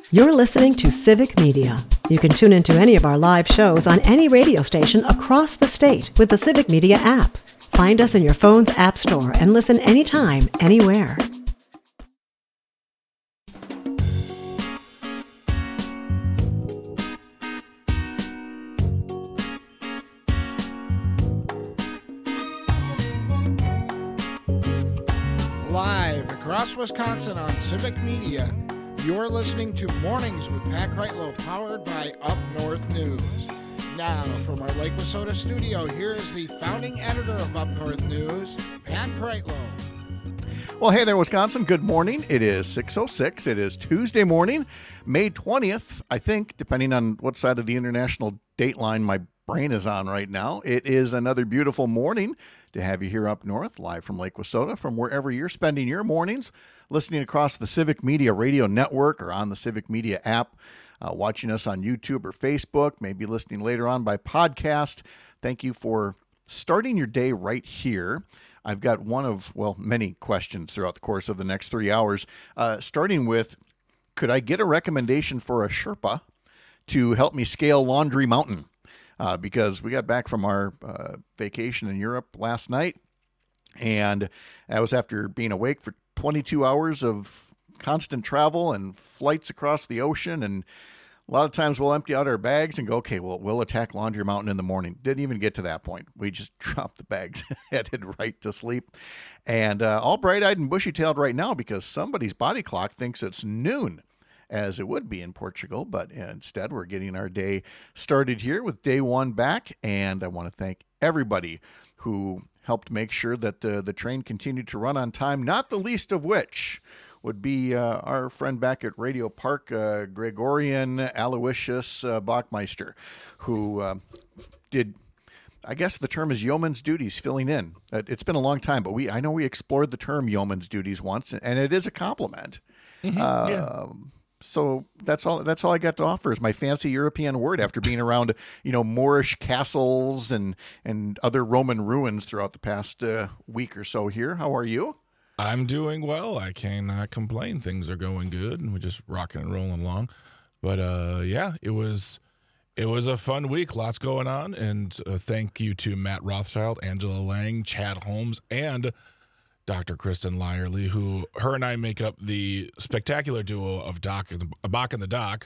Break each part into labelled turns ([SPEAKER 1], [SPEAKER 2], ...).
[SPEAKER 1] You're listening to Civic Media. You can tune into any of our live shows on any radio station across the state with the Civic Media app. Find us in your phone's app store and listen anytime, anywhere.
[SPEAKER 2] Live across Wisconsin on Civic Media, you're listening to Mornings with Pat Kreitlow, powered by Up North News. Now, from our Lake Wissota studio, here is the founding editor of Up North News, Pat Kreitlow.
[SPEAKER 3] Well, hey there, Wisconsin. Good morning. It is 6:06. It is Tuesday morning, May 20th, I think, depending on what side of the international date line my brain is on right now. It is another beautiful morning to have you here up north, live from Lake Wissota, from wherever you're spending your mornings, listening across the Civic Media Radio Network or on the Civic Media app, watching us on YouTube or Facebook, maybe listening later on by podcast. Thank you for starting your day right here. I've got one of, many questions throughout the course of the next 3 hours, starting with, could I get a recommendation for a Sherpa to help me scale Laundry Mountain? Because we got back from our vacation in Europe last night, and that was after being awake for 22 hours of constant travel and flights across the ocean. And a lot of times we'll empty out our bags and go, okay, well, we'll attack Laundry Mountain in the morning. Didn't even get to that point. We just dropped the bags, headed right to sleep, and all bright-eyed and bushy-tailed right now because somebody's body clock thinks it's noon, as it would be in Portugal, but instead we're getting our day started here with day one back, and I want to thank everybody who helped make sure that the train continued to run on time, not the least of which would be our friend back at Radio Park, Gregorian Aloysius Bachmeister, who did, I guess the term is yeoman's duties, filling in. It's been a long time, but I know we explored the term yeoman's duties once, and it is a compliment. Mm-hmm. Yeah. So that's all I got to offer is my fancy European word after being around, Moorish castles and other Roman ruins throughout the past week or so here. How are you?
[SPEAKER 4] I'm doing well. I cannot complain. Things are going good, and we're just rocking and rolling along. But it was a fun week. Lots going on, and thank you to Matt Rothschild, Angela Lang, Chad Holmes, and Dr. Kristen Lyerly, who her and I make up the spectacular duo of Bach and the Doc.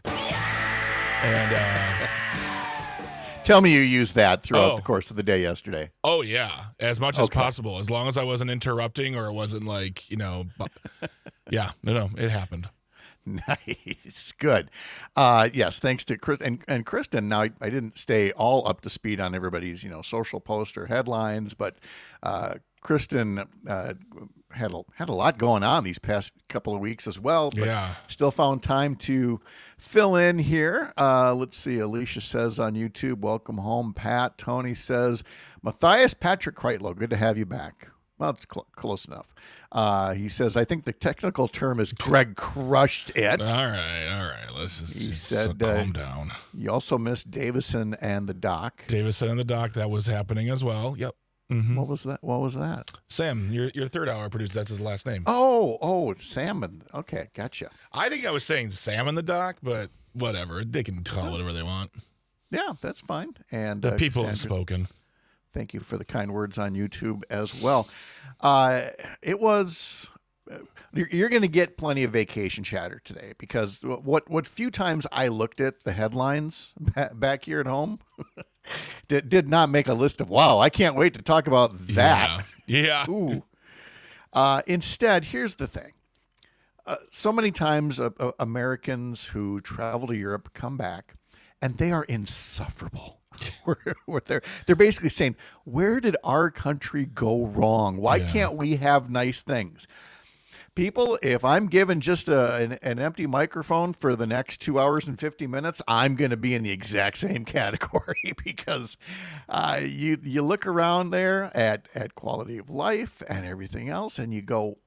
[SPEAKER 4] And
[SPEAKER 3] tell me you used that throughout the course of the day yesterday.
[SPEAKER 4] Oh, yeah, as much as possible, as long as I wasn't interrupting or it wasn't like, yeah, no, it happened.
[SPEAKER 3] Nice. Good. Yes, thanks to Chris and Kristen. Now, I didn't stay all up to speed on everybody's, social post or headlines, but Kristen had a lot going on these past couple of weeks as well. But still found time to fill in here. Let's see. Alicia says on YouTube, welcome home, Pat. Tony says, Matthias Patrick Kreitlow, good to have you back. Well, it's close enough. He says, I think the technical term is Greg crushed it.
[SPEAKER 4] All right. Let's just calm down.
[SPEAKER 3] You also missed Davison and the Doc.
[SPEAKER 4] Davison and the Doc, that was happening as well. Yep. Mm-hmm.
[SPEAKER 3] What was that?
[SPEAKER 4] Sam, your third hour producer, that's his last name.
[SPEAKER 3] Oh, Sam. Okay, gotcha.
[SPEAKER 4] I think I was saying Sam and the Doc, but whatever. They can call it whatever they want.
[SPEAKER 3] Yeah, that's fine. And
[SPEAKER 4] the people have spoken.
[SPEAKER 3] Thank you for the kind words on YouTube as well. It was. You're going to get plenty of vacation chatter today because what few times I looked at the headlines back here at home did not make a list of, wow, I can't wait to talk about that.
[SPEAKER 4] Yeah.
[SPEAKER 3] Ooh. Instead, here's the thing. So many times Americans who travel to Europe come back and they are insufferable. They're basically saying, where did our country go wrong? Why can't we have nice things? People, if I'm given just an empty microphone for the next 2 hours and 50 minutes, I'm going to be in the exact same category because you look around there at quality of life and everything else, and you go,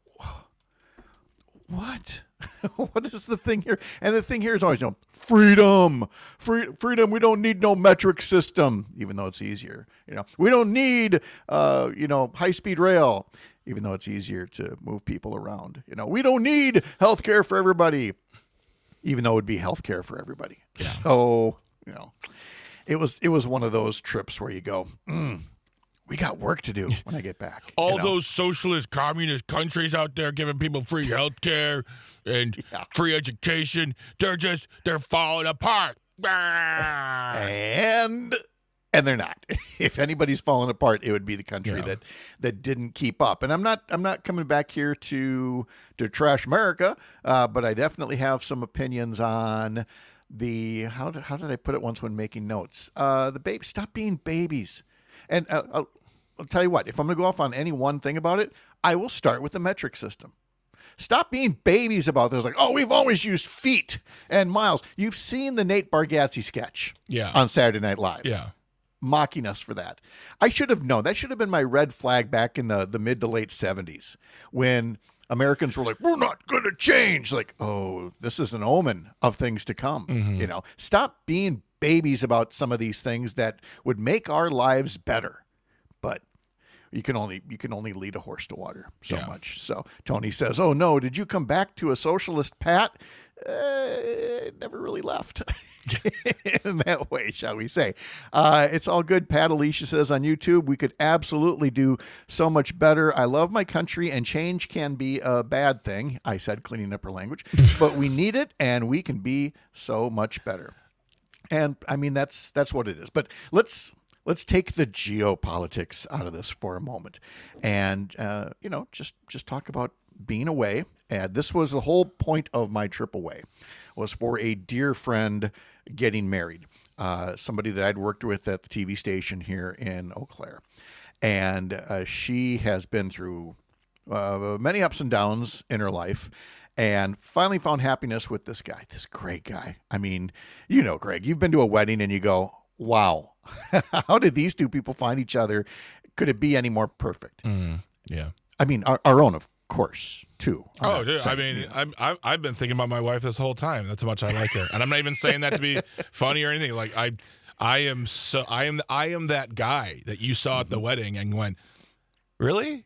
[SPEAKER 3] what? What is the thing here? And the thing here is always, freedom. Freedom. We don't need no metric system, even though it's easier. We don't need, high-speed rail, even though it's easier to move people around. We don't need health care for everybody. even though it would be health care for everybody. Yeah. So, it was one of those trips where you go, we got work to do when I get back.
[SPEAKER 4] All those socialist, communist countries out there giving people free health care and free education, they're falling apart.
[SPEAKER 3] And they're not. If anybody's falling apart, it would be the country that didn't keep up. And I'm not coming back here to trash America, but I definitely have some opinions on the how did I put it once when making notes? The baby, stop being babies. And I'll tell you what, if I'm going to go off on any one thing about it, I will start with the metric system. Stop being babies about this. Like, we've always used feet and miles. You've seen the Nate Bargatze sketch on Saturday Night Live.
[SPEAKER 4] Yeah.
[SPEAKER 3] Mocking us for that. I should have known. That should have been my red flag back in the mid to late 70s when Americans were like, we're not going to change. Like, this is an omen of things to come. Mm-hmm. Stop being babies about some of these things that would make our lives better. But you can only lead a horse to water so much. So Tony says, "Oh no, did you come back to a socialist, Pat?" Never really left in that way, shall we say. It's all good. Pat Alicia says on YouTube, we could absolutely do so much better. I love my country and change can be a bad thing. I said, cleaning up her language, but we need it and we can be so much better. And I mean, that's what it is. But let's take the geopolitics out of this for a moment and, just talk about being away. And this was the whole point of my trip away, was for a dear friend getting married, somebody that I'd worked with at the TV station here in Eau Claire. And she has been through many ups and downs in her life and finally found happiness with this guy, this great guy. I mean, Greg, you've been to a wedding and you go, wow, how did these two people find each other? Could it be any more perfect?
[SPEAKER 4] Yeah.
[SPEAKER 3] I mean, our own, of course, too.
[SPEAKER 4] Oh, dude, I mean, I've been thinking about my wife this whole time. That's how much I like her, and I'm not even saying that to be funny or anything. Like I am that guy that you saw at the wedding and went, really?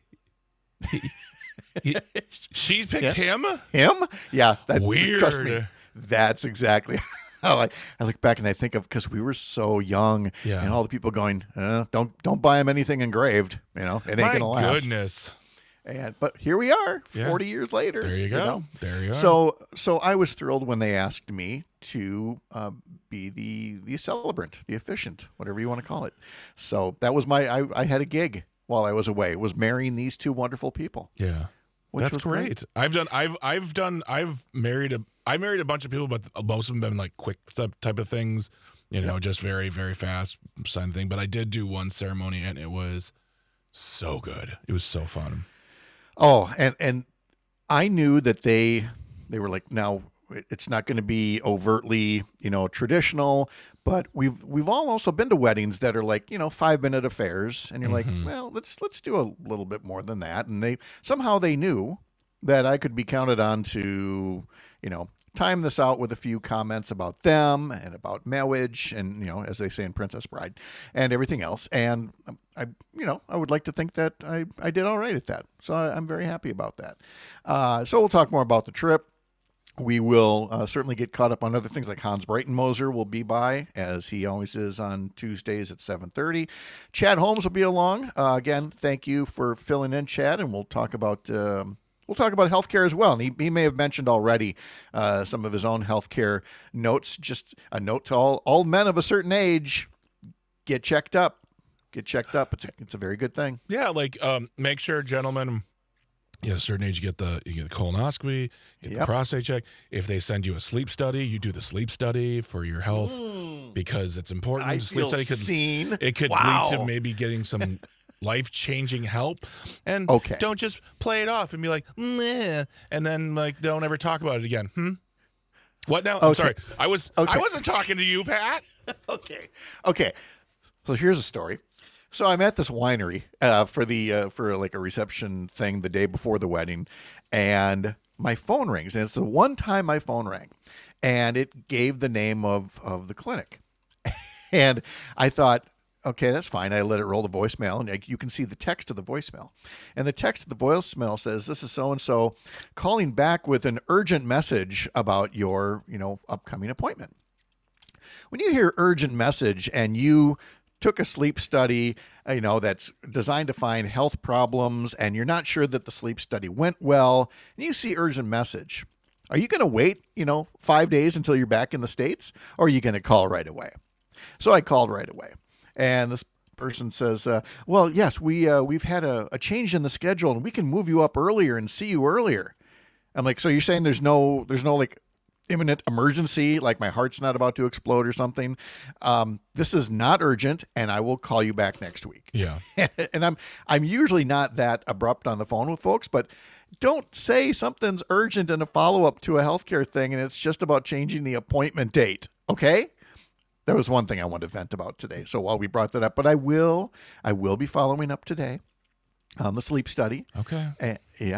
[SPEAKER 4] She picked him?
[SPEAKER 3] Him? Yeah.
[SPEAKER 4] Weird.
[SPEAKER 3] Trust me, that's exactly how I look back and I think of, because we were so young and all the people going, don't buy him anything engraved. It ain't going to last.
[SPEAKER 4] Goodness.
[SPEAKER 3] But here we are, 40 years later.
[SPEAKER 4] There you go. There you are.
[SPEAKER 3] So I was thrilled when they asked me to be the celebrant, the officiant, whatever you want to call it. So that was I had a gig while I was away. It was marrying these two wonderful people.
[SPEAKER 4] Yeah. That's great. I've married a bunch of people, but most of them have been like quick type of things, just very, very fast sign thing. But I did do one ceremony and it was so good. It was so fun.
[SPEAKER 3] Oh, and I knew that they were like, now it's not going to be overtly, traditional, but we've all also been to weddings that are like, 5-minute affairs, and you're like, well, let's do a little bit more than that. And they knew that I could be counted on to, time this out with a few comments about them and about marriage and, as they say in Princess Bride and everything else. And I would like to think that I did all right at that. So I'm very happy about that. So we'll talk more about the trip. We will certainly get caught up on other things, like Hans Breitenmoser will be by, as he always is on Tuesdays at 7:30. Chad Holmes will be along. Again, thank you for filling in, Chad, and we'll talk about healthcare as well. And he may have mentioned already some of his own healthcare notes. Just a note to all men of a certain age: get checked up. Get checked up. It's a very good thing.
[SPEAKER 4] Yeah, like make sure, gentlemen, at a certain age, you get the colonoscopy, get the prostate check. If they send you a sleep study, you do the sleep study for your health because it's important.
[SPEAKER 3] I
[SPEAKER 4] sleep
[SPEAKER 3] feel
[SPEAKER 4] study
[SPEAKER 3] seen.
[SPEAKER 4] It could lead to maybe getting some life-changing help. And don't just play it off and be like, meh, and then don't ever talk about it again. What now? I'm sorry. I wasn't talking to you, Pat.
[SPEAKER 3] Okay. So here's a story. So I'm at this winery for like a reception thing the day before the wedding, and my phone rings, and it's the one time my phone rang, and it gave the name of the clinic, and I thought, Okay, that's fine. I let it roll the voicemail, and you can see the text of the voicemail. And the text of the voicemail says, "This is so-and-so calling back with an urgent message about your, upcoming appointment." When you hear urgent message and you took a sleep study, that's designed to find health problems, and you're not sure that the sleep study went well, and you see urgent message, are you going to wait, 5 days until you're back in the States, or are you going to call right away? So I called right away. And this person says, well, yes, we've had a change in the schedule, and we can move you up earlier and see you earlier. I'm like, so you're saying there's no like imminent emergency, like my heart's not about to explode or something? This is not urgent, and I will call you back next week.
[SPEAKER 4] Yeah.
[SPEAKER 3] And I'm usually not that abrupt on the phone with folks, but don't say something's urgent in a follow-up to a healthcare thing, and it's just about changing the appointment date. Okay? That was one thing I wanted to vent about today. So while we brought that up, but I will be following up today on the sleep study.
[SPEAKER 4] Okay.
[SPEAKER 3] Yeah.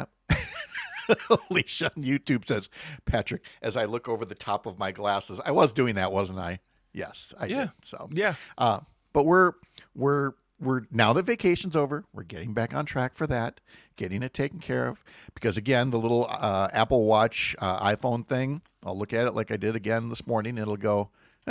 [SPEAKER 3] Alicia on YouTube says, Patrick, as I look over the top of my glasses, I was doing that, wasn't I? Yes, I did. So
[SPEAKER 4] yeah.
[SPEAKER 3] But we're now that vacation's over, we're getting back on track for that, getting it taken care of. Because again, the little Apple Watch iPhone thing, I'll look at it like I did again this morning. It'll go,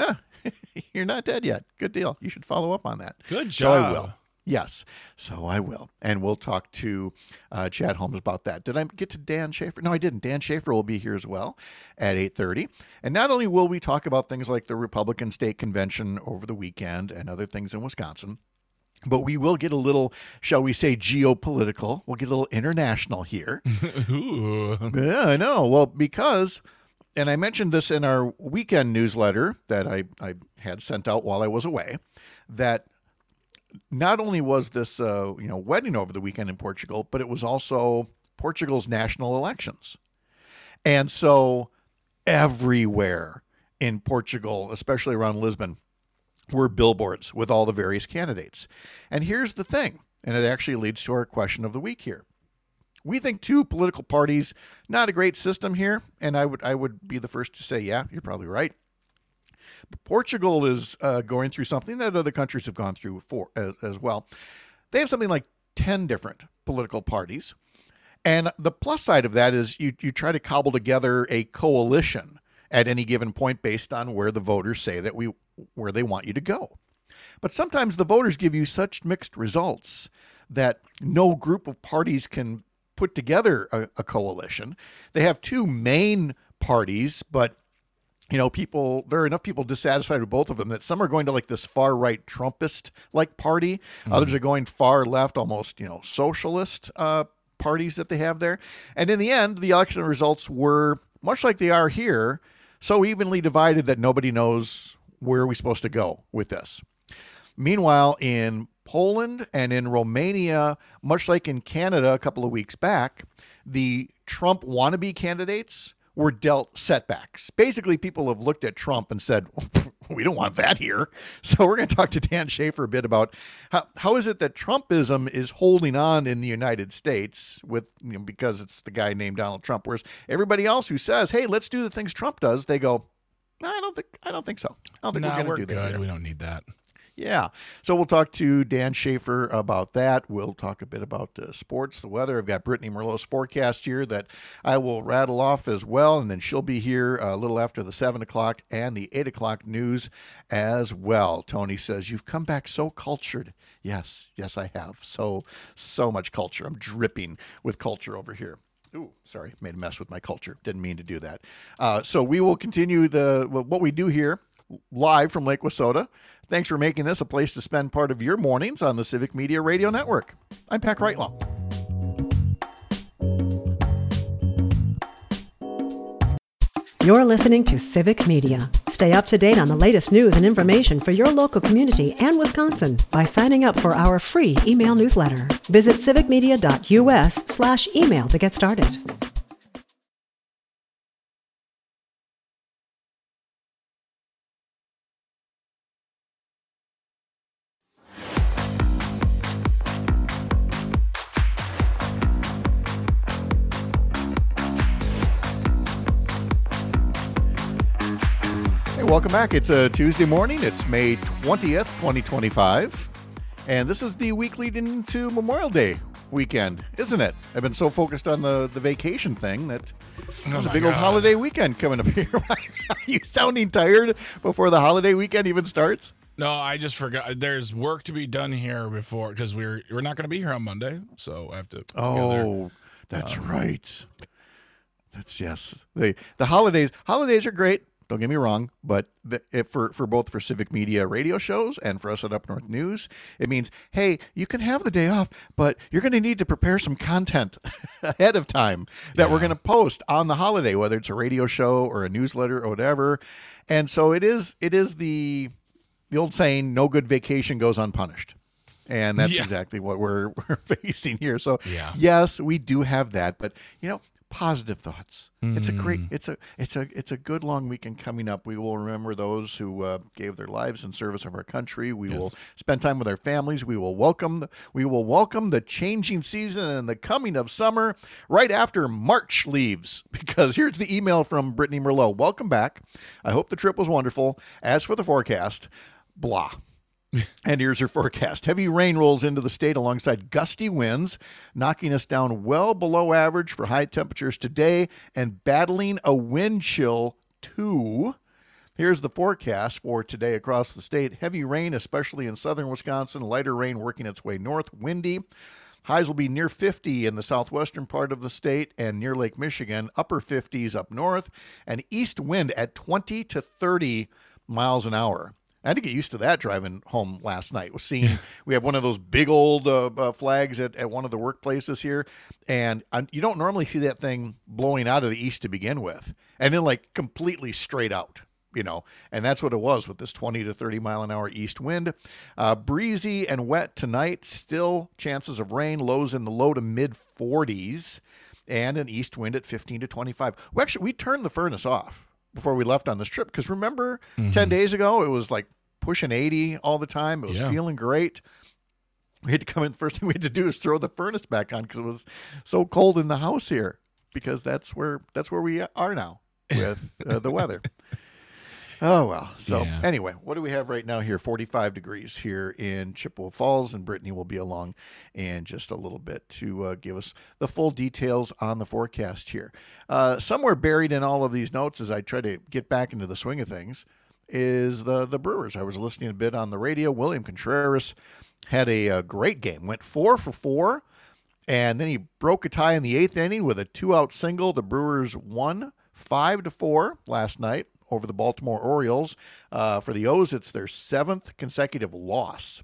[SPEAKER 3] you're not dead yet. Good deal. You should follow up on that.
[SPEAKER 4] Good job.
[SPEAKER 3] So I will. Yes, so I will. And we'll talk to Chad Holmes about that. Did I get to Dan Schaefer? No, I didn't. Dan Schaefer will be here as well at 8:30. And not only will we talk about things like the Republican State Convention over the weekend and other things in Wisconsin, but we will get a little, shall we say, geopolitical. We'll get a little international here.
[SPEAKER 4] Ooh.
[SPEAKER 3] Yeah, I know. Well, because, and I mentioned this in our weekend newsletter that I had sent out while I was away, that not only was this wedding over the weekend in Portugal, but it was also Portugal's national elections. And so everywhere in Portugal, especially around Lisbon, were billboards with all the various candidates. And here's the thing, and it actually leads to our question of the week here. We think two political parties, not a great system here, and I would be the first to say, yeah, you're probably right. But Portugal is going through something that other countries have gone through as well. They have something like 10 different political parties. And the plus side of that is you try to cobble together a coalition at any given point based on where the voters say that where they want you to go. But sometimes the voters give you such mixed results that no group of parties can put together a coalition. They have two main parties, but there are enough people dissatisfied with both of them that some are going to like this far right Trumpist like party. Mm-hmm. Others are going far left, almost, socialist parties that they have there. And in the end, the election results were much like they are here, so evenly divided that nobody knows where we're supposed to go with this. Meanwhile, in Poland and in Romania, much like in Canada a couple of weeks back, the Trump wannabe candidates were dealt setbacks. Basically, people have looked at Trump and said, we don't want that here. So we're going to talk to Dan Schaefer a bit about how is it that Trumpism is holding on in the United States with because it's the guy named Donald Trump, whereas everybody else who says, hey, let's do the things Trump does, they go, no, I don't think so. I don't think we're going to do that.
[SPEAKER 4] Good. We don't need that.
[SPEAKER 3] Yeah. So we'll talk to Dan Schaefer about that. We'll talk a bit about sports, the weather. I've got Brittany Merlot's forecast here that I will rattle off as well. And then she'll be here a little after the 7 o'clock and the 8 o'clock news as well. Tony says, you've come back so cultured. Yes, I have. So much culture. I'm dripping with culture over here. Ooh, sorry, made a mess with my culture. Didn't mean to do that. So we will continue what we do here live from Lake Wissota. Thanks for making this a place to spend part of your mornings on the Civic Media Radio Network. I'm Pat Kreitlow.
[SPEAKER 1] You're listening to Civic Media. Stay up to date on the latest news and information for your local community and Wisconsin by signing up for our free email newsletter. Visit civicmedia.us/email to get started.
[SPEAKER 3] Welcome back. It's a Tuesday morning. It's May 20th, 2025. And this is the week leading into Memorial Day weekend, isn't it? I've been so focused on the vacation thing that there's a big old holiday weekend coming up here. Are you sounding tired before the holiday weekend even starts?
[SPEAKER 4] No, I just forgot. There's work to be done here before, because we're not going to be here on Monday, so I have to.
[SPEAKER 3] Oh, that's right. That's yes. The holidays are great. Don't get me wrong, but for both for Civic Media radio shows and for us at Up North News, it means, hey, you can have the day off, but you're going to need to prepare some content ahead of time that we're going to post on the holiday, whether it's a radio show or a newsletter or whatever. And so it is the old saying, no good vacation goes unpunished. And that's exactly what we're facing here. So yes, we do have that, but positive thoughts. It's a good long weekend coming up. We will remember those who gave their lives in service of our country. We will spend time with our families. We will welcome the changing season and the coming of summer right after March leaves. Because here's the email from Brittany Merlot. Welcome back. I hope the trip was wonderful. As for the forecast, blah. And here's your forecast. Heavy rain rolls into the state alongside gusty winds, knocking us down well below average for high temperatures today and battling a wind chill too. Here's the forecast for today across the state. Heavy rain, especially in southern Wisconsin. Lighter rain working its way north. Windy. Highs will be near 50 in the southwestern part of the state and near Lake Michigan. Upper 50s up north. And east wind at 20 to 30 miles an hour. I had to get used to that driving home last night. We have one of those big old flags at one of the workplaces here, and you don't normally see that thing blowing out of the east to begin with, and then like completely straight out, and that's what it was with this 20 to 30 mile an hour east wind. Breezy and wet tonight, still chances of rain, lows in the low to mid 40s, and an east wind at 15 to 25. We turned the furnace off before we left on this trip, because remember 10 days ago it was like pushing 80 all the time. It was feeling great. We had to come in. First thing we had to do is throw the furnace back on because it was so cold in the house here, because that's where we are now with the weather. Oh, well. So anyway, what do we have right now here? 45 degrees here in Chippewa Falls, and Brittany will be along in just a little bit to give us the full details on the forecast here. Somewhere buried in all of these notes, as I try to get back into the swing of things, is the Brewers. I was listening a bit on the radio. William Contreras had a great game, went 4 for 4, and then he broke a tie in the 8th inning with a 2-out single. The Brewers won 5-4 last night over the Baltimore Orioles. For the O's, it's their 7th consecutive loss.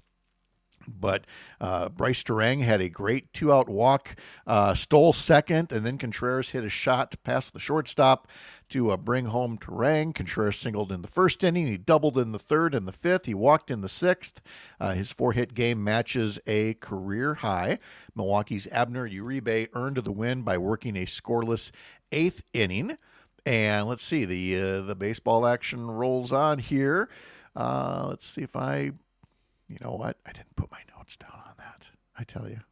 [SPEAKER 3] But Bryce Turang had a great 2-out walk, stole second, and then Contreras hit a shot past the shortstop to bring home Turang. Contreras singled in the 1st inning. He doubled in the 3rd and the 5th. He walked in the 6th. His 4-hit game matches a career high. Milwaukee's Abner Uribe earned the win by working a scoreless 8th inning. And let's see, the baseball action rolls on here. Let's see if you know what? I didn't put my notes down on that. I tell you,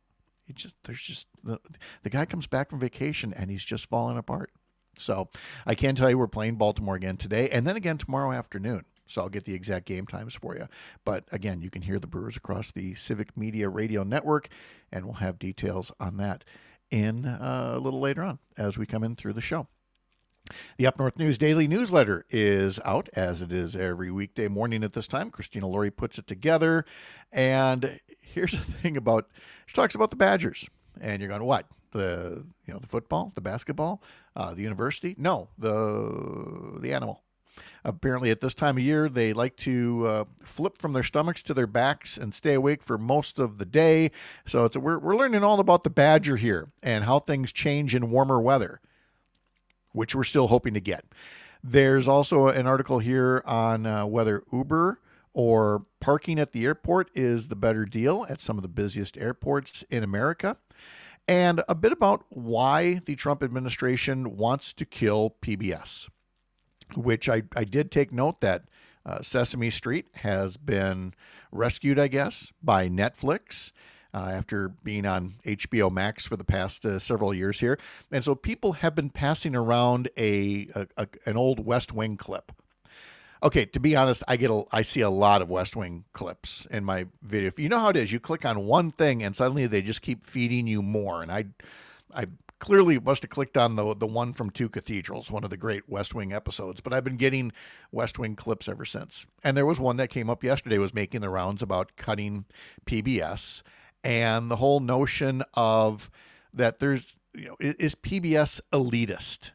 [SPEAKER 3] the guy comes back from vacation and he's just falling apart. So I can tell you we're playing Baltimore again today and then again tomorrow afternoon. So I'll get the exact game times for you. But again, you can hear the Brewers across the Civic Media Radio Network, and we'll have details on that in a little later on as we come in through the show. The Up North News Daily Newsletter is out, as it is every weekday morning at this time. Christina Laurie puts it together. And here's the thing she talks about the Badgers. And you're going, what? The football, the basketball, the university? No, the animal. Apparently at this time of year, they like to flip from their stomachs to their backs and stay awake for most of the day. So we're learning all about the badger here and how things change in warmer weather, which we're still hoping to get. There's also an article here on whether Uber or parking at the airport is the better deal at some of the busiest airports in America, and a bit about why the Trump administration wants to kill PBS, which I did take note that Sesame Street has been rescued, I guess, by Netflix. After being on HBO Max for the past several years here. And so people have been passing around an old West Wing clip Okay, to be honest, I see a lot of West Wing clips in my video. You know how it is. You click on one thing and suddenly they just keep feeding you more. And I clearly must have clicked on the one from Two Cathedrals, one of the great West Wing episodes. But I've been getting West Wing clips ever since. And there was one that came up yesterday, was making the rounds about cutting PBS and the whole notion of that there's, is PBS elitist?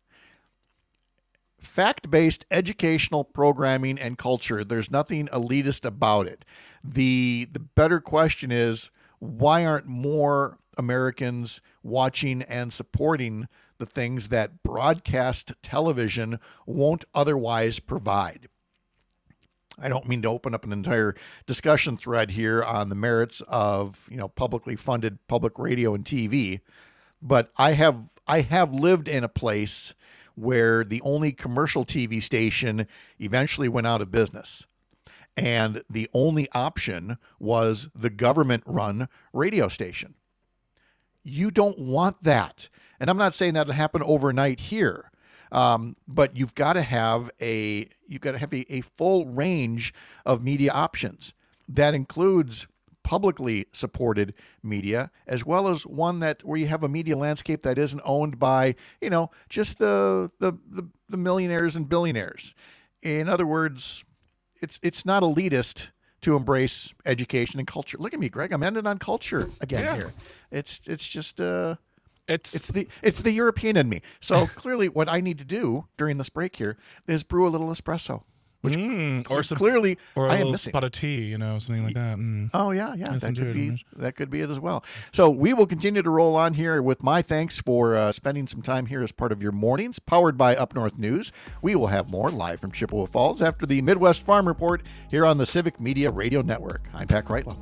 [SPEAKER 3] Fact-based educational programming and culture, there's nothing elitist about it. The better question is, why aren't more Americans watching and supporting the things that broadcast television won't otherwise provide? I don't mean to open up an entire discussion thread here on the merits of, publicly funded public radio and TV, but I have lived in a place where the only commercial TV station eventually went out of business. And the only option was the government-run radio station. You don't want that. And I'm not saying that'll happen overnight here, but you've got to have a full range of media options. That includes publicly supported media, as well as one where you have a media landscape that isn't owned by, just the millionaires and billionaires. In other words, it's not elitist to embrace education and culture. Look at me, Greg. I'm ending on culture again here. It's just it's the European in me. So clearly, what I need to do during this break here is brew a little espresso. Which clearly I am missing.
[SPEAKER 4] Pot of tea, something like that.
[SPEAKER 3] Oh yeah, that could be it as well. So we will continue to roll on here with my thanks for spending some time here as part of your mornings, powered by Up North News. We will have more live from Chippewa Falls after the Midwest Farm Report here on the Civic Media Radio Network. I'm Pat Kreitlow.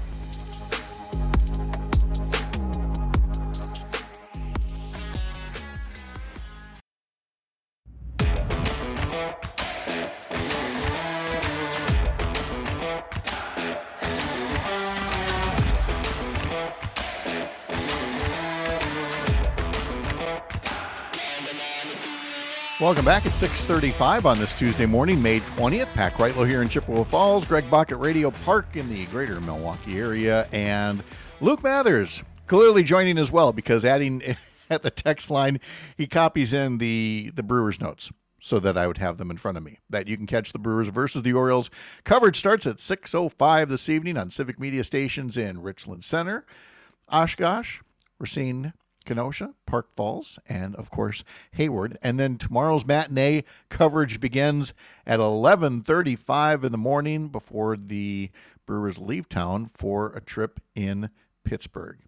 [SPEAKER 3] Welcome back at 6:35 on this Tuesday morning, May 20th. Pat Kreitlow here in Chippewa Falls, Greg Bach at Radio Park in the greater Milwaukee area, and Luke Mathers clearly joining as well, because adding at the text line, he copies in the Brewers notes so that I would have them in front of me. That you can catch the Brewers versus the Orioles. Coverage starts at 6:05 this evening on Civic Media stations in Richland Center, Oshkosh, Racine, Kenosha, Park Falls, and, of course, Hayward. And then tomorrow's matinee coverage begins at 11:35 in the morning before the Brewers leave town for a trip in Pittsburgh.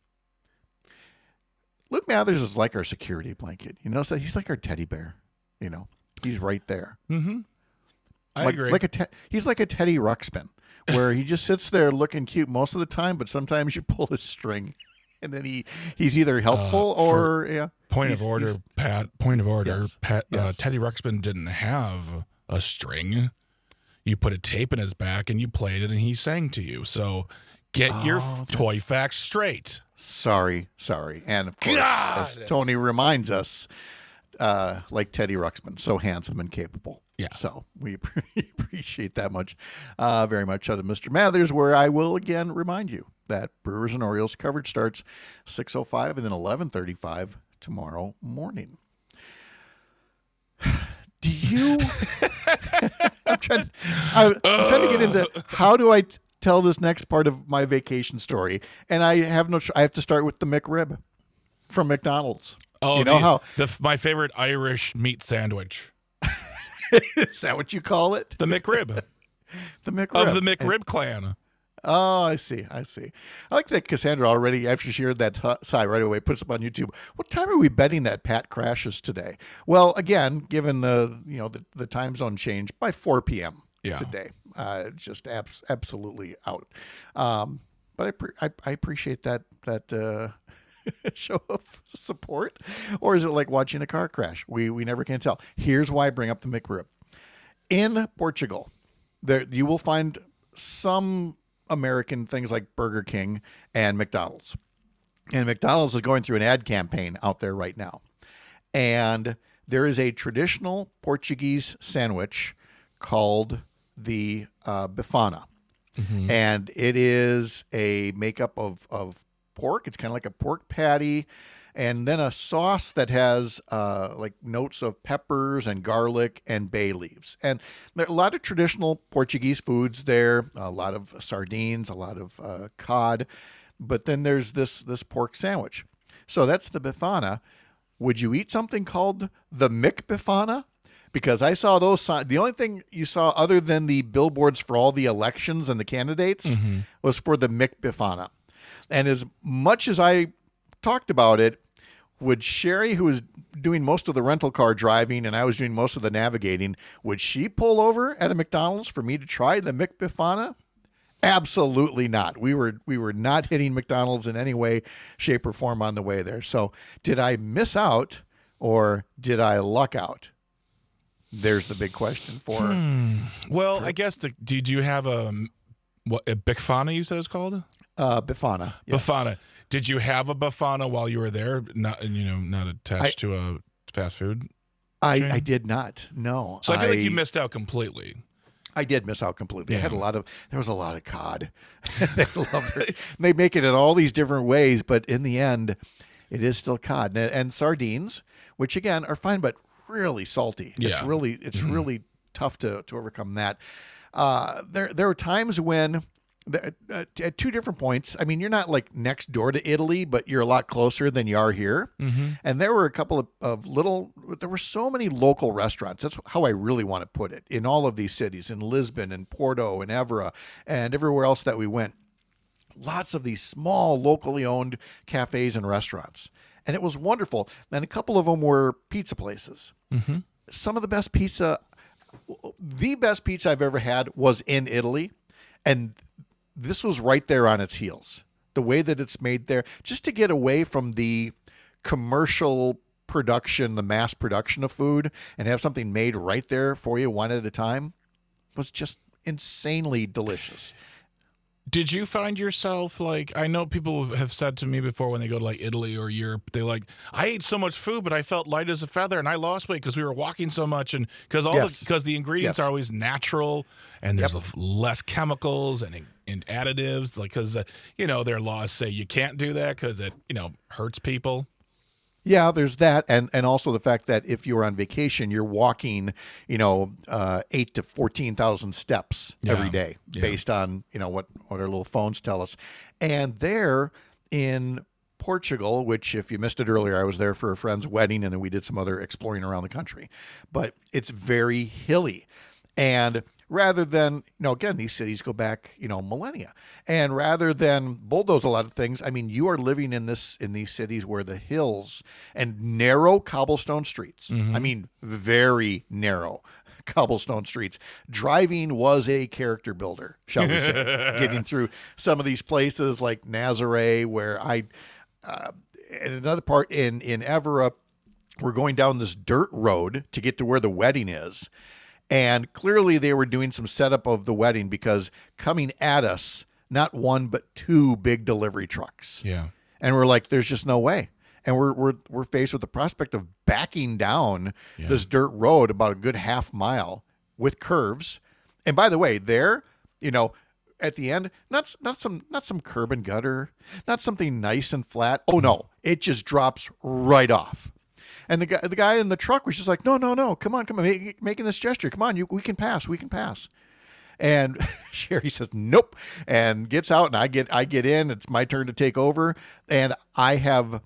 [SPEAKER 3] Luke Mathers is like our security blanket. You notice that? He's like our teddy bear. He's right there.
[SPEAKER 4] Mm-hmm. I agree.
[SPEAKER 3] He's like a Teddy Ruxpin, where he just sits there looking cute most of the time, but sometimes you pull his string. And then he's either helpful or
[SPEAKER 4] Point of order, Pat. Yes. Pat.
[SPEAKER 3] Yes.
[SPEAKER 4] Teddy Ruxpin didn't have a string. You put a tape in his back and you played it, and he sang to you. So get your toy facts straight.
[SPEAKER 3] Sorry. And of course, as Tony reminds us, like Teddy Ruxpin, so handsome and capable.
[SPEAKER 4] Yeah.
[SPEAKER 3] So we appreciate that much, very much out of Mr. Mathers, where I will again remind you that Brewers and Orioles coverage starts 6:05 and then 11:35 tomorrow morning. Do you? I'm trying to get into how do I tell this next part of my vacation story, and I have I have to start with the McRib from McDonald's.
[SPEAKER 4] Oh,
[SPEAKER 3] how
[SPEAKER 4] my favorite Irish meat sandwich.
[SPEAKER 3] Is that what you call it?
[SPEAKER 4] The McRib.
[SPEAKER 3] The McRib
[SPEAKER 4] Of the McRib clan.
[SPEAKER 3] Oh, I see. I like that Cassandra already, after she heard that sigh right away, puts up on YouTube. What time are we betting that Pat crashes today? Well, again, given the time zone change, by 4 p.m. today. Just absolutely out. But I appreciate that show of support. Or is it like watching a car crash? We never can tell. Here's why I bring up the McRib. In Portugal, there you will find some American things like Burger King and McDonald's. And McDonald's is going through an ad campaign out there right now. And there is a traditional Portuguese sandwich called the Befana. And it is a makeup of pork. It's kind of like a pork patty, and then a sauce that has like notes of peppers and garlic and bay leaves. And there are a lot of traditional Portuguese foods there, a lot of sardines, a lot of cod, but then there's this pork sandwich. So that's the Befana. Would you eat something called the McBefana? Because I saw those signs. The only thing you saw other than the billboards for all the elections and the candidates was for the McBefana. And as much as I talked about it, would Sherry, who was doing most of the rental car driving and I was doing most of the navigating, would she pull over at a McDonald's for me to try the McBefana? Absolutely not. We were not hitting McDonald's in any way, shape, or form on the way there. So did I miss out or did I luck out? There's the big question for.
[SPEAKER 4] Well, I guess did you have a Befana? You said it's called
[SPEAKER 3] Befana. Yes.
[SPEAKER 4] Befana. Did you have a Befana while you were there? Not attached to a fast food.
[SPEAKER 3] I did not. No.
[SPEAKER 4] So I feel like you missed out completely.
[SPEAKER 3] I did miss out completely.
[SPEAKER 4] Yeah.
[SPEAKER 3] There was a lot of cod. They make it in all these different ways, but in the end, it is still cod and sardines, which again are fine, but really salty.
[SPEAKER 4] Yeah.
[SPEAKER 3] It's really tough to overcome that. There are times when at two different points. I mean, you're not like next door to Italy, but you're a lot closer than you are here. And there were a couple of there were so many local restaurants. That's how I really want to put it, in all of these cities, in Lisbon and Porto and Évora and everywhere else that we went. Lots of these small, locally owned cafes and restaurants. And it was wonderful. And a couple of them were pizza places. Some of the best pizza I've ever had was in Italy. And this was right there on its heels. The way that it's made there, just to get away from the commercial production, the mass production of food, and have something made right there for you one at a time, was just insanely delicious.
[SPEAKER 4] Did you find yourself like, I know people have said to me before when they go to like Italy or Europe, they like, I ate so much food, but I felt light as a feather and I lost weight because we were walking so much and because the ingredients are always natural and there's less chemicals and additives, like because their laws say you can't do that because it hurts people.
[SPEAKER 3] Yeah, there's that, and also the fact that if you're on vacation, you're walking, 8 to 14,000 steps every day, based on what our little phones tell us. And there in Portugal, which if you missed it earlier, I was there for a friend's wedding, and then we did some other exploring around the country. But it's very hilly, and rather than, again, these cities go back, millennia. And rather than bulldoze a lot of things, I mean, you are living in these cities where the hills and narrow cobblestone streets, I mean, very narrow cobblestone streets. Driving was a character builder, shall we say, getting through some of these places like Nazaré, where in another part in Évora, we're going down this dirt road to get to where the wedding is. And clearly they were doing some setup of the wedding because coming at us, not one, but two big delivery trucks.
[SPEAKER 4] Yeah.
[SPEAKER 3] And we're like, there's just no way. And we're faced with the prospect of backing down this dirt road about a good half mile with curves. And by the way, there, at the end, not some curb and gutter, not something nice and flat. Oh no, it just drops right off. And the guy in the truck was just like, no, come on, making this gesture. Come on, we can pass. And Sherry says, nope, and gets out, and I get in. It's my turn to take over. And I have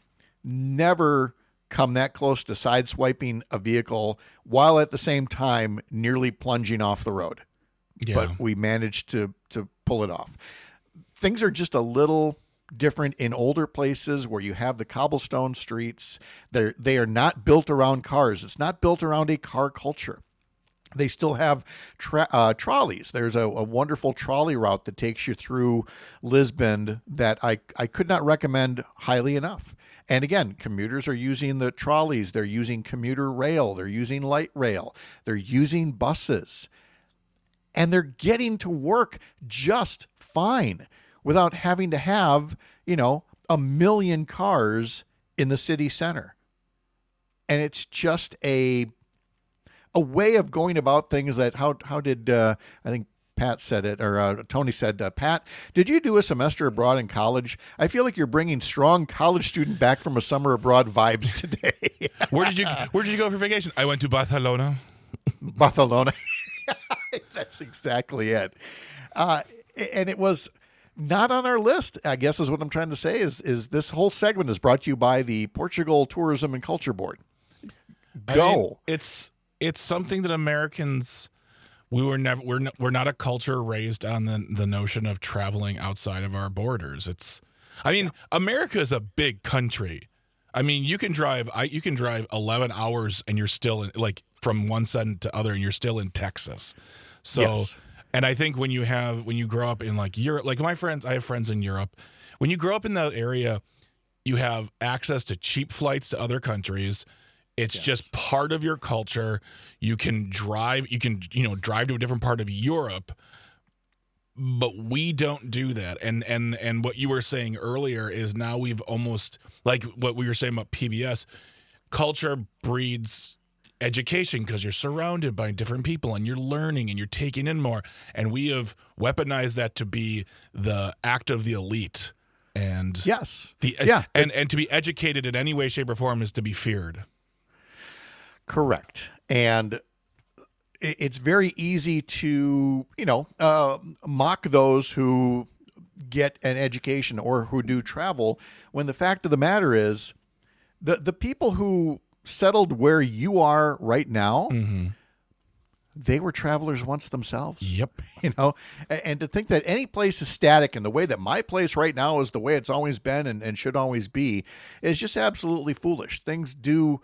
[SPEAKER 3] never come that close to sideswiping a vehicle while at the same time nearly plunging off the road. Yeah. But we managed to pull it off. Things are just a little different in older places where you have the cobblestone streets. They are not built around cars. It's not built around a car culture. They still have trolleys. There's a wonderful trolley route that takes you through Lisbon that I could not recommend highly enough. And again, commuters are using the trolleys. They're using commuter rail. They're using light rail. They're using buses. And they're getting to work just fine without having to have, a million cars in the city center. And it's just a a way of going about things that how did I think Pat said it, or Tony said, Pat, did you do a semester abroad in college? I feel like you're bringing strong college student back from a summer abroad vibes today.
[SPEAKER 4] Where did you go for vacation? I went to Barcelona.
[SPEAKER 3] Barcelona. That's exactly it. And it was not on our list, I guess is what I'm trying to say, is this whole segment is brought to you by the Portugal Tourism and Culture Board. Go.
[SPEAKER 4] I mean, it's something that Americans, we're not a culture raised on the notion of traveling outside of our borders. America is a big country. I mean, you can drive 11 hours and you're still in, like, from one side to other, and you're still in Texas. So, yes. And I think when you grow up in like Europe, like I have friends in Europe. When you grow up in that area, you have access to cheap flights to other countries. It's just part of your culture. You can drive to a different part of Europe, but we don't do that. And what you were saying earlier is now we've almost, like what we were saying about PBS, culture breeds education because you're surrounded by different people and you're learning and you're taking in more. And we have weaponized that to be the act of the elite. And
[SPEAKER 3] yes,
[SPEAKER 4] and to be educated in any way, shape, or form is to be feared.
[SPEAKER 3] Correct. And it's very easy to, mock those who get an education or who do travel, when the fact of the matter is the people who settled where you are right now, they were travelers once themselves.
[SPEAKER 4] Yep.
[SPEAKER 3] And to think that any place is static and the way that my place right now is the way it's always been and should always be is just absolutely foolish. Things do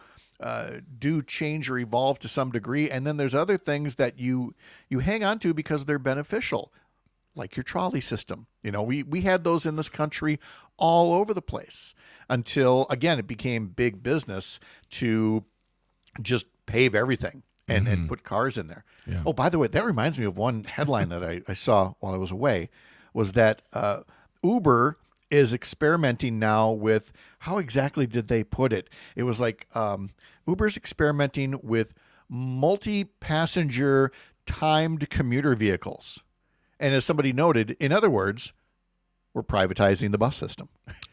[SPEAKER 3] change or evolve to some degree. And then there's other things that you hang on to because they're beneficial, like your trolley system. We had those in this country all over the place until, again, it became big business to just pave everything and put cars in there. Yeah. Oh, by the way, that reminds me of one headline that I saw while I was away, was that Uber is experimenting now with, how exactly did they put it? It was like Uber's experimenting with multi-passenger timed commuter vehicles. And as somebody noted, in other words, we're privatizing the bus system.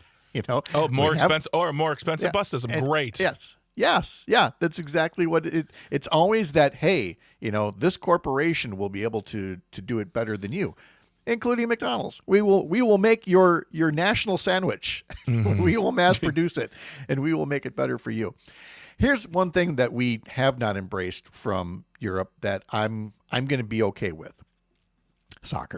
[SPEAKER 4] Oh, more expensive bus system. Great.
[SPEAKER 3] Yes. Yeah. That's exactly what it's always that, hey, this corporation will be able to do it better than you, including McDonald's. We will make your national sandwich. We will mass produce it, and we will make it better for you. Here's one thing that we have not embraced from Europe that I'm going to be okay with. Soccer.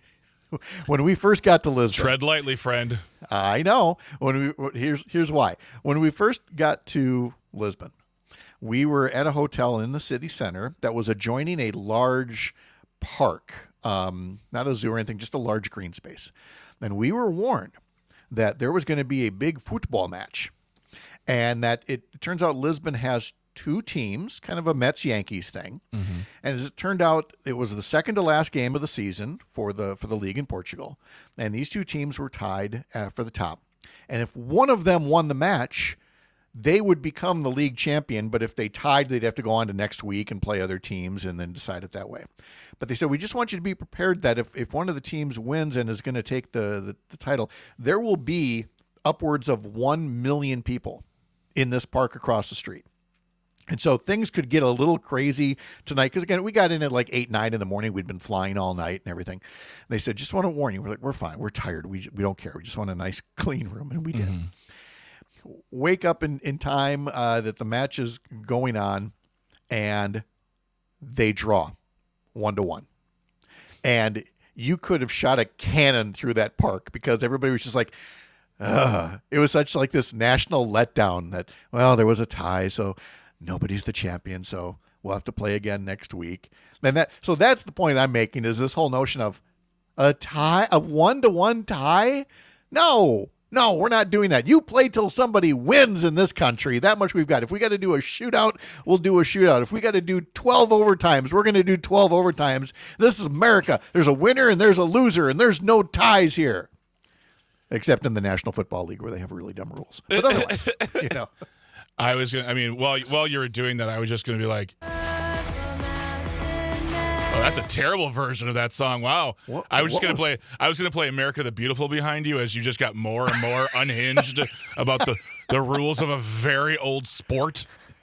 [SPEAKER 3] When we first got to Lisbon,
[SPEAKER 4] tread lightly, friend.
[SPEAKER 3] I know. Here's why. When we first got to Lisbon, we were at a hotel in the city center that was adjoining a large park, not a zoo or anything, just a large green space. And we were warned that there was going to be a big football match, and that it turns out Lisbon has two teams, kind of a Mets-Yankees thing. And as it turned out, it was the second to last game of the season for the league in Portugal. And these two teams were tied for the top. And if one of them won the match, they would become the league champion. But if they tied, they'd have to go on to next week and play other teams and then decide it that way. But they said, we just want you to be prepared that if one of the teams wins and is going to take the title, there will be upwards of 1 million people in this park across the street. And so things could get a little crazy tonight because, again, we got in at like 8, 9 in the morning. We'd been flying all night and everything. And they said, just want to warn you. We're like, we're fine. We're tired. We don't care. We just want a nice, clean room. And we did. Wake up in time that the match is going on, and they draw 1-1. And you could have shot a cannon through that park because everybody was just like, it was such like this national letdown that, well, there was a tie, so nobody's the champion, so we'll have to play again next week. And so that's the point I'm making, is this whole notion of a tie, a 1-1 tie? No, we're not doing that. You play till somebody wins in this country. That much we've got. If we got to do a shootout, we'll do a shootout. If we got to do 12 overtimes, we're going to do 12 overtimes. This is America. There's a winner and there's a loser, and there's no ties here. Except in the National Football League where they have really dumb rules. But otherwise,
[SPEAKER 4] while you were doing that, I was just going to be like, Oh, that's a terrible version of that song. Wow. I was gonna play America the Beautiful behind you as you just got more and more unhinged about the rules of a very old sport.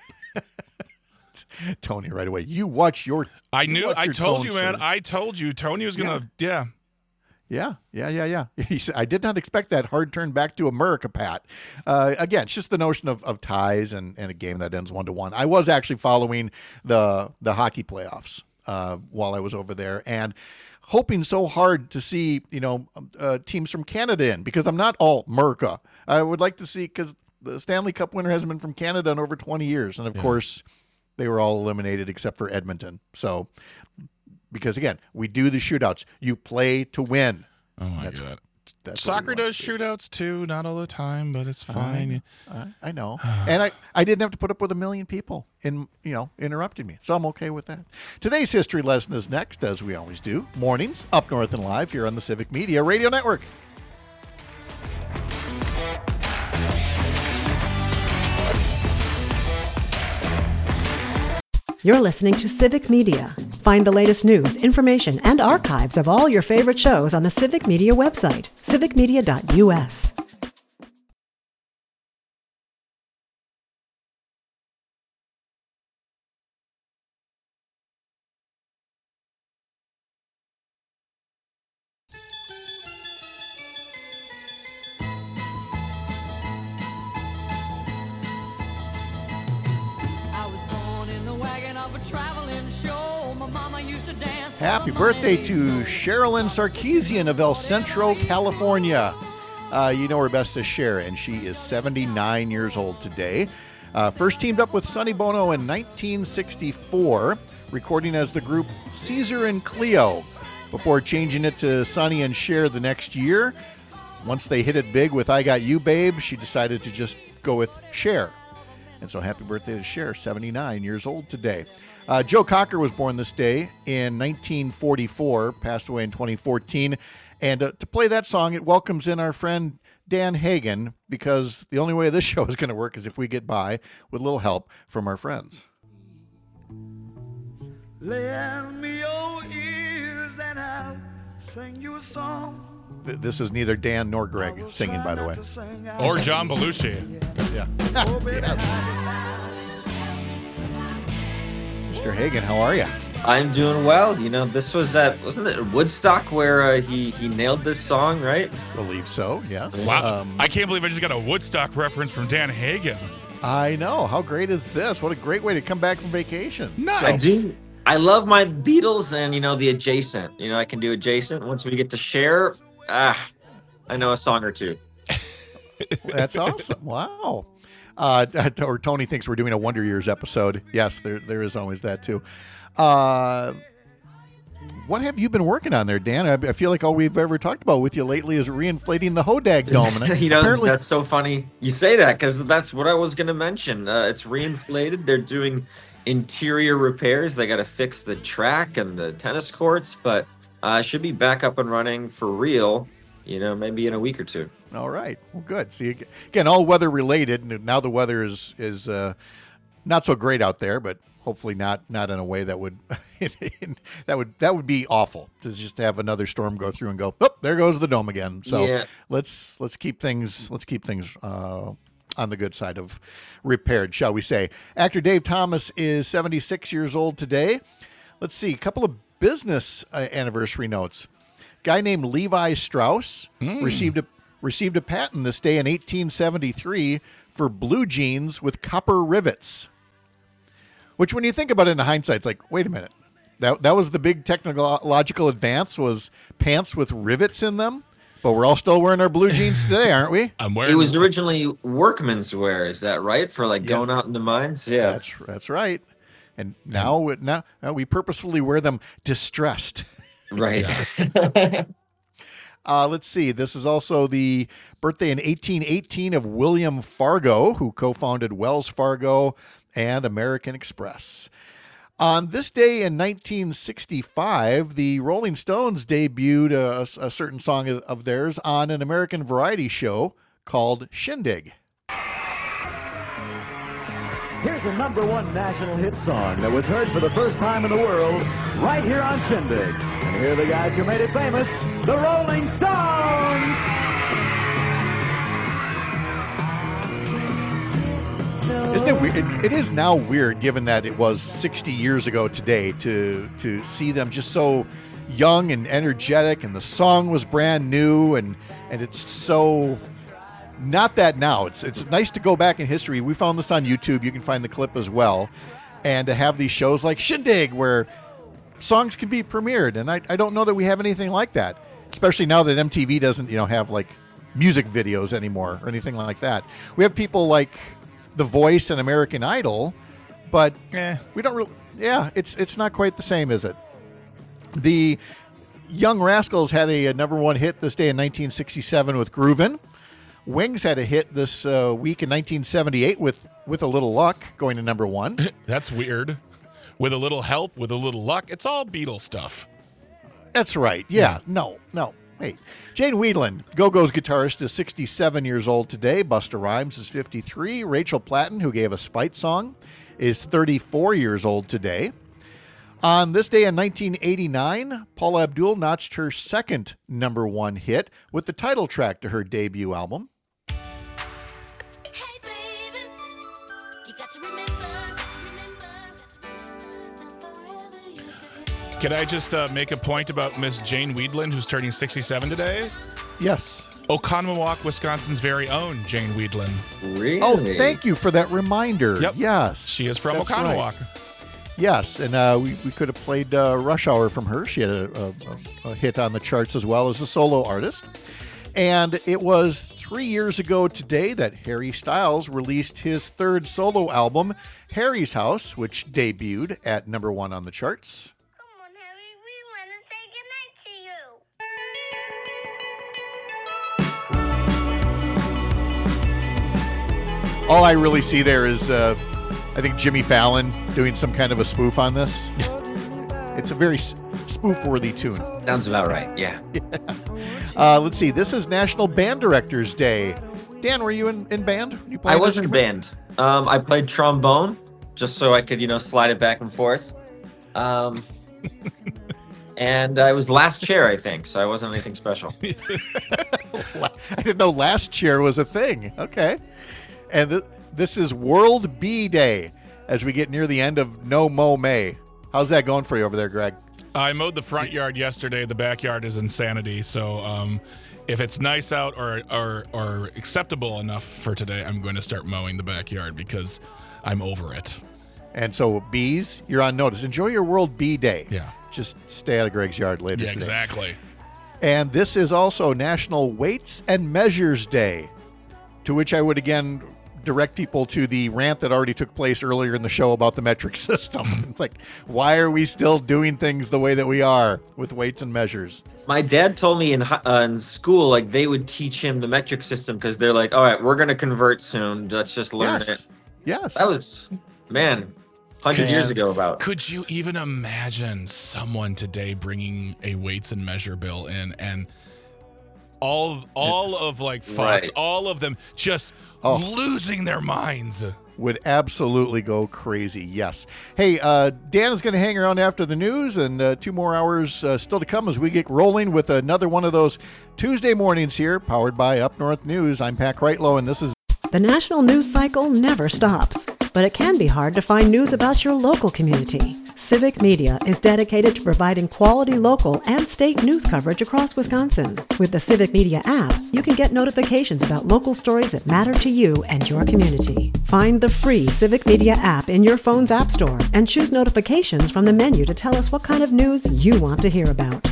[SPEAKER 3] Tony, right away. You watch your.
[SPEAKER 4] I told you, man.
[SPEAKER 3] Sir.
[SPEAKER 4] I told you. Tony was gonna. Yeah.
[SPEAKER 3] Yeah. He said, I did not expect that hard turn back to America, Pat. Again, it's just the notion of ties and a game that ends 1-1. I was actually following the hockey playoffs while I was over there and hoping so hard to see, teams from Canada in, because I'm not all America. I would like to see, because the Stanley Cup winner hasn't been from Canada in over 20 years. And of course, they were all eliminated except for Edmonton. So, because again, we do the shootouts. You play to win.
[SPEAKER 4] Oh my God. Soccer does shootouts too, not all the time, but it's fine.
[SPEAKER 3] I know. And I didn't have to put up with a million people interrupting me. So I'm okay with that. Today's history lesson is next, as we always do. Mornings, Up North and Live here on the Civic Media Radio Network.
[SPEAKER 1] You're listening to Civic Media. Find the latest news, information, and archives of all your favorite shows on the Civic Media website, civicmedia.us.
[SPEAKER 3] Happy birthday to Sherilyn Sarkeesian of El Centro, California. You know her best as Cher, and she is 79 years old today. First teamed up with Sonny Bono in 1964, recording as the group Caesar and Cleo, before changing it to Sonny and Cher the next year. Once they hit it big with I Got You, Babe, she decided to just go with Cher. And so happy birthday to Cher, 79 years old today. Joe Cocker was born this day in 1944, passed away in 2014. And to play that song, it welcomes in our friend Dan Hagen, because the only way this show is going to work is if we get by with a little help from our friends.
[SPEAKER 5] Lend me your ears and I'll sing you a song.
[SPEAKER 3] This is neither Dan nor Greg singing, by the way.
[SPEAKER 4] Or John Belushi.
[SPEAKER 3] Yeah. Mr. Hagen, how are you?
[SPEAKER 6] I'm doing well. This was wasn't it Woodstock where he nailed this song, right?
[SPEAKER 3] Believe so, yes.
[SPEAKER 4] Wow. I can't believe I just got a Woodstock reference from Dan Hagen.
[SPEAKER 3] I know. How great is this? What a great way to come back from vacation.
[SPEAKER 4] Nice.
[SPEAKER 6] I love my Beatles and, the adjacent. I can do adjacent. Once we get to Cher, I know a song or two.
[SPEAKER 3] That's awesome. Wow. Or Tony thinks we're doing a Wonder Years episode. Yes, there is always that too. What have you been working on there, Dan? I feel like all we've ever talked about with you lately is reinflating the Hodag Dome. And apparently...
[SPEAKER 6] that's so funny you say that, because that's what I was going to mention. It's reinflated. They're doing interior repairs. They got to fix the track and the tennis courts, but should be back up and running for real, maybe in a week or two.
[SPEAKER 3] All right. Well, good. See, again, all weather related. Now the weather is not so great out there, but hopefully not in a way that would that would be awful to just have another storm go through and go, oh, there goes the dome again. So let's keep things on the good side of repaired, shall we say. Actor Dave Thomas is 76 years old today. Let's see, a couple of business anniversary notes. Guy named Levi Strauss received a patent this day in 1873 for blue jeans with copper rivets. Which, when you think about it in hindsight, it's like, wait a minute. That was the big technological advance, was pants with rivets in them. But we're all still wearing our blue jeans today, aren't we?
[SPEAKER 6] It was originally workman's wear, is that right? For going out in the mines? Yeah.
[SPEAKER 3] That's right. And now we purposefully wear them distressed.
[SPEAKER 6] Right.
[SPEAKER 3] Let's see. This is also the birthday in 1818 of William Fargo, who co-founded Wells Fargo and American Express. On this day in 1965, the Rolling Stones debuted a certain song of theirs on an American variety show called Shindig.
[SPEAKER 7] Here's a #1 national hit song that was heard for the first time in the world right here on Shindig. And here are the guys who made it famous, the Rolling Stones!
[SPEAKER 3] Isn't it weird? It is now weird, given that it was 60 years ago today, to see them just so young and energetic, and the song was brand new, and it's so not that now. It's nice to go back in history. We found this on YouTube. You can find the clip as well, and to have these shows like Shindig where songs can be premiered, and I don't know that we have anything like that, especially now that MTV doesn't have like music videos anymore or anything like that. We have people like The Voice and American Idol, but we don't really. Yeah, it's not quite the same, is it? The Young Rascals had a #1 hit this day in 1967 with Groovin'. Wings had a hit this week in 1978 with A Little Luck, going to #1.
[SPEAKER 4] That's weird. With a little help, with a little luck, it's all Beatles stuff.
[SPEAKER 3] That's right. Yeah. No. Wait. Jane Wiedlin, Go-Go's guitarist, is 67 years old today. Busta Rhymes is 53. Rachel Platten, who gave us Fight Song, is 34 years old today. On this day in 1989, Paula Abdul notched her second #1 hit with the title track to her debut album.
[SPEAKER 8] Hey baby, you got to remember.
[SPEAKER 4] Can I just make a point about Miss Jane Wiedlin, who's turning 67 today?
[SPEAKER 3] Yes.
[SPEAKER 4] Oconomowoc, Wisconsin's very own Jane Wiedlin.
[SPEAKER 6] Really?
[SPEAKER 3] Oh, thank you for that reminder.
[SPEAKER 4] Yep.
[SPEAKER 3] Yes.
[SPEAKER 4] She is from
[SPEAKER 3] That's
[SPEAKER 4] Oconomowoc.
[SPEAKER 3] right. Yes, and we could have played Rush Hour from her. She had a hit on the charts as well as a solo artist. And it was 3 years ago today that Harry Styles released his third solo album, Harry's House, which debuted at #1 on the charts.
[SPEAKER 8] Come on, Harry, we want to say goodnight to you.
[SPEAKER 3] All I really see there is, I think, Jimmy Fallon doing some kind of a spoof on this. It's a very spoof-worthy tune.
[SPEAKER 6] Sounds about right, yeah.
[SPEAKER 3] Let's see. This is National Band Directors Day. Dan, were you in band? You
[SPEAKER 6] I was in band. I played trombone just so I could, slide it back and forth. And I was last chair, I think, so I wasn't anything special.
[SPEAKER 3] I didn't know last chair was a thing. Okay. And this is World Bee Day as we get near the end of No Mow May. How's that going for you over there, Greg?
[SPEAKER 4] I mowed the front yard yesterday. The backyard is insanity. So if it's nice out or acceptable enough for today, I'm going to start mowing the backyard because I'm over it.
[SPEAKER 3] And so bees, you're on notice. Enjoy your World Bee Day.
[SPEAKER 4] Yeah.
[SPEAKER 3] Just stay out of Greg's yard later
[SPEAKER 4] Yeah,
[SPEAKER 3] today.
[SPEAKER 4] exactly.
[SPEAKER 3] And this is also National Weights and Measures Day, to which I would again direct people to the rant that already took place earlier in the show about the metric system. It's like, why are we still doing things the way that we are with weights and measures?
[SPEAKER 6] My dad told me in school, like, they would teach him the metric system because they're like, all right, we're going to convert soon. Let's just learn it.
[SPEAKER 3] Yes.
[SPEAKER 6] That was, 100 years ago about.
[SPEAKER 4] Could you even imagine someone today bringing a weights and measure bill in and all of like Fox,
[SPEAKER 6] Right.
[SPEAKER 4] all of them just losing their minds?
[SPEAKER 3] Would absolutely go crazy, yes. Hey, Dan is going to hang around after the news, and 2 more hours still to come as we get rolling with another one of those Tuesday mornings here, powered by Up North News. I'm Pat Kreitlow, and this is...
[SPEAKER 1] The national news cycle never stops, but it can be hard to find news about your local community. Civic Media is dedicated to providing quality local and state news coverage across Wisconsin. With the Civic Media app, you can get notifications about local stories that matter to you and your community. Find the free Civic Media app in your phone's app store and choose notifications from the menu to tell us what kind of news you want to hear about.